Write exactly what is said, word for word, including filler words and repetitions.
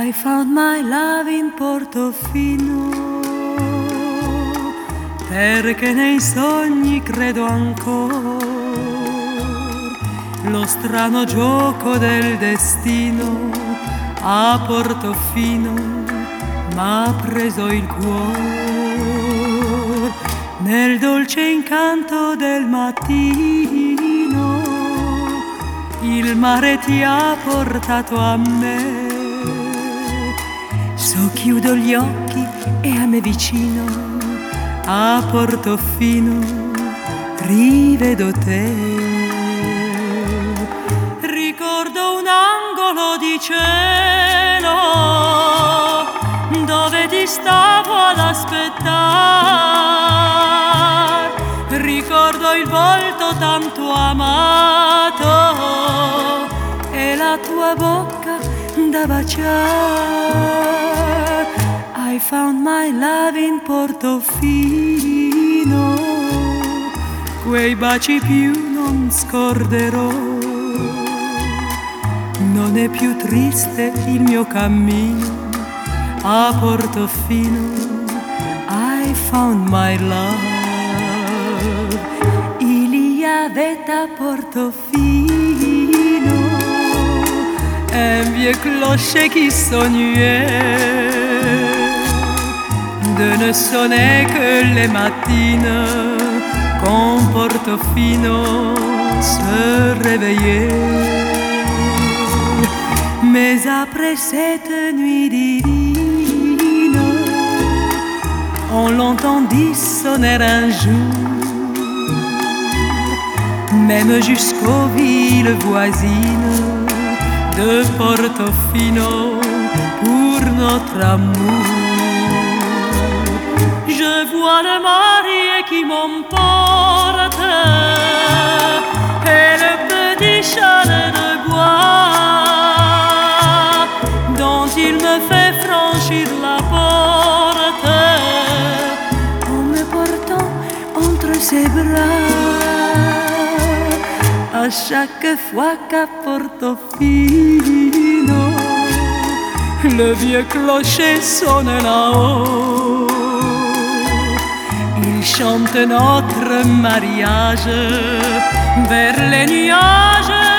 I found my love in Portofino, perché nei sogni credo ancora. Lo strano gioco del destino a Portofino m'ha preso il cuore. Nel dolce incanto del mattino il mare ti ha portato a me. So chiudo gli occhi e a me vicino a Portofino rivedo te. Ricordo un angolo di cielo dove ti stavo ad aspettare. Ricordo il volto tanto amato e la tua bocca da baciare. I found my love in Portofino, quei baci più non scorderò. Non è più triste il mio cammino a Portofino. I found my love. Il y avait à Portofino un vieux clocher qui sonnait de ne sonner que les matines quand Portofino se réveillait. Mais après cette nuit divine, on l'entendit sonner un jour, même jusqu'aux villes voisines de Portofino pour notre amour. Je vois le marié qui m'emporte et le petit chalet de bois dont il me fait franchir la porte en me portant entre ses bras. À chaque fois qu'à Portofino le vieux clocher sonne là-haut, il chante notre mariage vers les nuages.